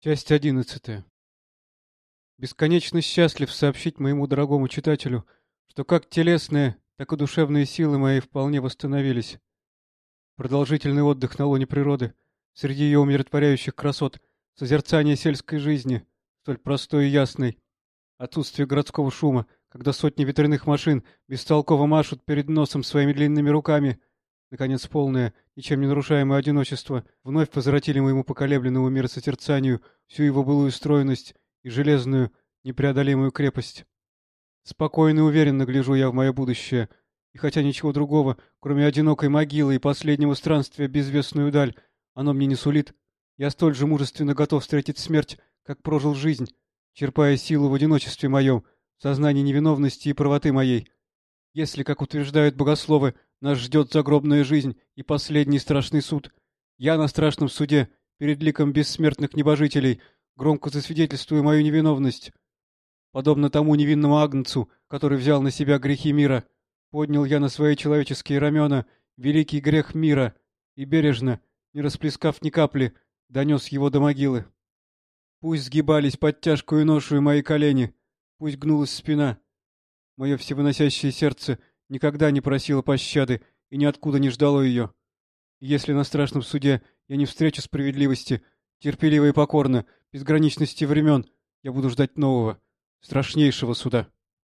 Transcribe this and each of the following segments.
Часть 11. Бесконечно счастлив сообщить моему дорогому читателю, что как телесные, так и душевные силы мои вполне восстановились. Продолжительный отдых на лоне природы, среди ее умиротворяющих красот, созерцание сельской жизни, столь простой и ясной, отсутствие городского шума, когда сотни ветряных машин бестолково машут перед носом своими длинными руками, наконец, полное, ничем не нарушаемое одиночество, вновь возвратили моему поколебленному миросозерцанию всю его былую стройность и железную, непреодолимую крепость. Спокойно и уверенно гляжу я в мое будущее, и хотя ничего другого, кроме одинокой могилы и последнего странствия в безвестную даль, оно мне не сулит, я столь же мужественно готов встретить смерть, как прожил жизнь, черпая силу в одиночестве моем, в сознании невиновности и правоты моей. Если, как утверждают богословы, нас ждет загробная жизнь и последний страшный суд, я на страшном суде, перед ликом бессмертных небожителей, громко засвидетельствую мою невиновность. Подобно тому невинному агнцу, который взял на себя грехи мира, поднял я на свои человеческие рамена великий грех мира и бережно, не расплескав ни капли, донес его до могилы. Пусть сгибались под тяжкую ношу мои колени, пусть гнулась спина. Мое всевыносящее сердце никогда не просило пощады и ниоткуда не ждало ее. И если на страшном суде я не встречу справедливости, терпеливо и покорно, безграничности времен, я буду ждать нового, страшнейшего суда.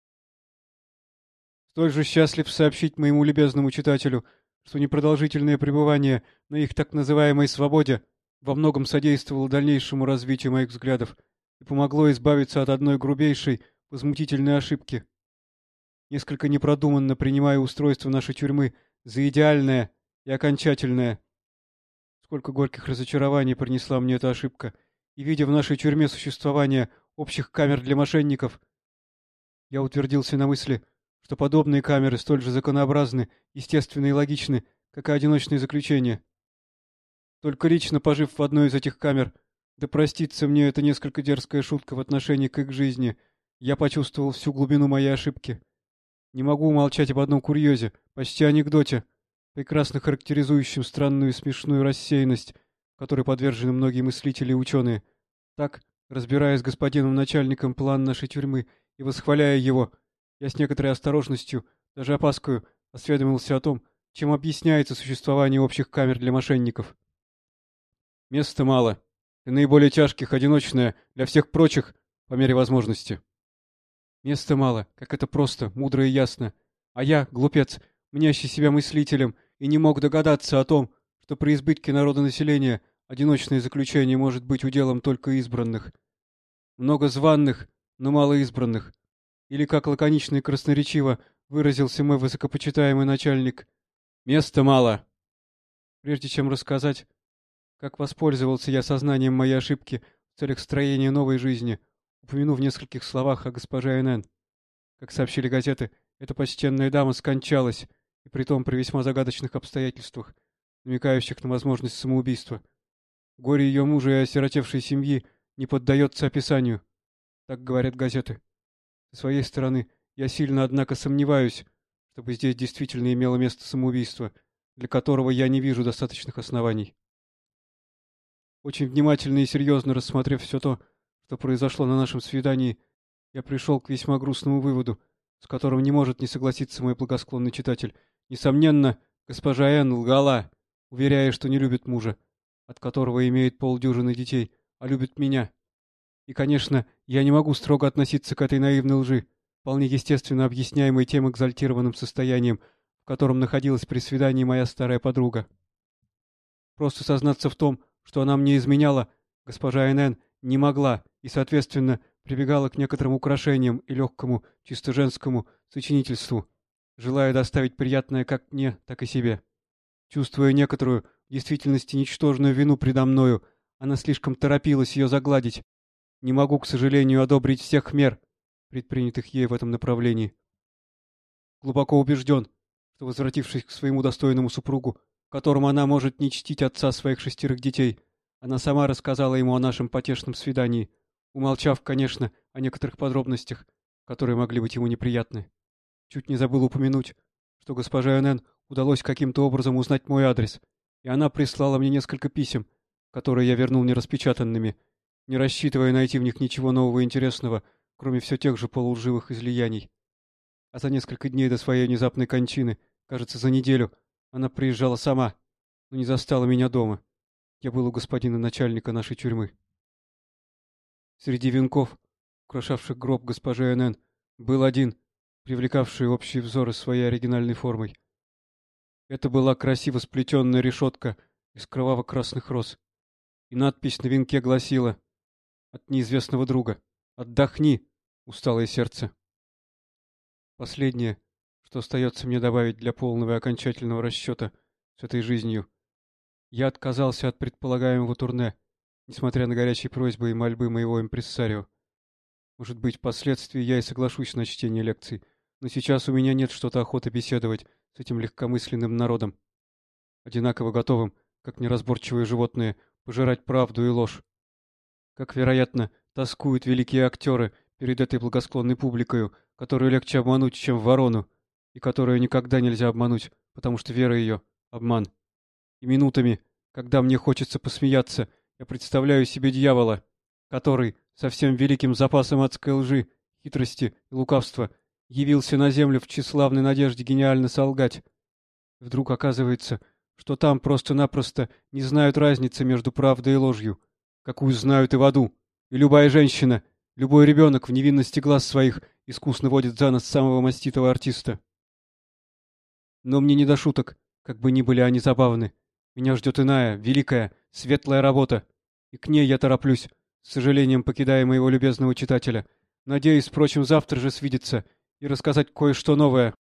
Столь же счастлив сообщить моему любезному читателю, что непродолжительное пребывание на их так называемой свободе во многом содействовало дальнейшему развитию моих взглядов и помогло избавиться от одной грубейшей, возмутительной ошибки. Несколько непродуманно принимая устройство нашей тюрьмы за идеальное и окончательное. Сколько горьких разочарований принесла мне эта ошибка, и видя в нашей тюрьме существование общих камер для мошенников, я утвердился на мысли, что подобные камеры столь же законообразны, естественны и логичны, как и одиночные заключения. Только лично пожив в одной из этих камер, да простится мне эта несколько дерзкая шутка в отношении к их жизни, я почувствовал всю глубину моей ошибки. Не могу умолчать об одном курьезе, почти анекдоте, прекрасно характеризующем странную и смешную рассеянность, которой подвержены многие мыслители и ученые. Так, разбирая с господином начальником план нашей тюрьмы и восхваляя его, я с некоторой осторожностью, даже опаскою, осведомился о том, чем объясняется существование общих камер для мошенников. Места мало, и наиболее тяжких одиночное для всех прочих по мере возможности. Места мало, как это просто, мудро и ясно. А я, глупец, мнящий себя мыслителем, и не мог догадаться о том, что при избытке народонаселения одиночное заключение может быть уделом только избранных. Много званных, но мало избранных. Или, как лаконично и красноречиво выразился мой высокопочитаемый начальник, «Места мало». Прежде чем рассказать, как воспользовался я сознанием моей ошибки в целях строения новой жизни, упомяну в нескольких словах о госпоже Н.Н. Как сообщили газеты, эта почтенная дама скончалась, и притом при весьма загадочных обстоятельствах, намекающих на возможность самоубийства. Горе ее мужа и осиротевшей семьи не поддается описанию, так говорят газеты. Со своей стороны, я сильно, однако, сомневаюсь, чтобы здесь действительно имело место самоубийство, для которого я не вижу достаточных оснований. Очень внимательно и серьезно рассмотрев все то, что произошло на нашем свидании, я пришел к весьма грустному выводу, с которым не может не согласиться мой благосклонный читатель. Несомненно, госпожа Н. лгала, уверяя, что не любит мужа, от которого имеет полдюжины детей, а любит меня. И, конечно, я не могу строго относиться к этой наивной лжи, вполне естественно объясняемой тем экзальтированным состоянием, в котором находилась при свидании моя старая подруга. Просто сознаться в том, что она мне изменяла, госпожа Н.Н. не могла и, соответственно, прибегала к некоторым украшениям и легкому, чисто женскому сочинительству, желая доставить приятное как мне, так и себе. Чувствуя некоторую, в действительности ничтожную вину предо мною, она слишком торопилась ее загладить. Не могу, к сожалению, одобрить всех мер, предпринятых ей в этом направлении. Глубоко убежден, что, возвратившись к своему достойному супругу, которому она может не чтить отца своих 6 детей, она сама рассказала ему о нашем потешном свидании, умолчав, конечно, о некоторых подробностях, которые могли быть ему неприятны. Чуть не забыл упомянуть, что госпоже Н.Н. удалось каким-то образом узнать мой адрес, и она прислала мне несколько писем, которые я вернул нераспечатанными, не рассчитывая найти в них ничего нового и интересного, кроме все тех же полулживых излияний. А за несколько дней до своей внезапной кончины, кажется, за неделю, она приезжала сама, но не застала меня дома. Я был у господина начальника нашей тюрьмы. Среди венков, украшавших гроб госпожи Н.Н., был один, привлекавший общие взоры своей оригинальной формой. Это была красиво сплетенная решетка из кроваво-красных роз, и надпись на венке гласила: «От неизвестного друга. Отдохни, усталое сердце». Последнее, что остается мне добавить для полного и окончательного расчета с этой жизнью. Я отказался от предполагаемого турне, несмотря на горячие просьбы и мольбы моего импрессарио. Может быть, впоследствии я и соглашусь на чтение лекций, но сейчас у меня нет что-то охоты беседовать с этим легкомысленным народом, одинаково готовым, как неразборчивые животные, пожирать правду и ложь. Как, вероятно, тоскуют великие актеры перед этой благосклонной публикою, которую легче обмануть, чем ворону, и которую никогда нельзя обмануть, потому что вера ее — обман. И минутами, когда мне хочется посмеяться, я представляю себе дьявола, который, со всем великим запасом адской лжи, хитрости и лукавства, явился на землю в тщеславной надежде гениально солгать. Вдруг оказывается, что там просто-напросто не знают разницы между правдой и ложью, какую знают и в аду, и любая женщина, любой ребенок в невинности глаз своих искусно водит за нос самого маститого артиста. Но мне не до шуток, как бы ни были они забавны. Меня ждет иная, великая, светлая работа, и к ней я тороплюсь, с сожалением покидая моего любезного читателя. Надеюсь, впрочем, завтра же свидеться и рассказать кое-что новое.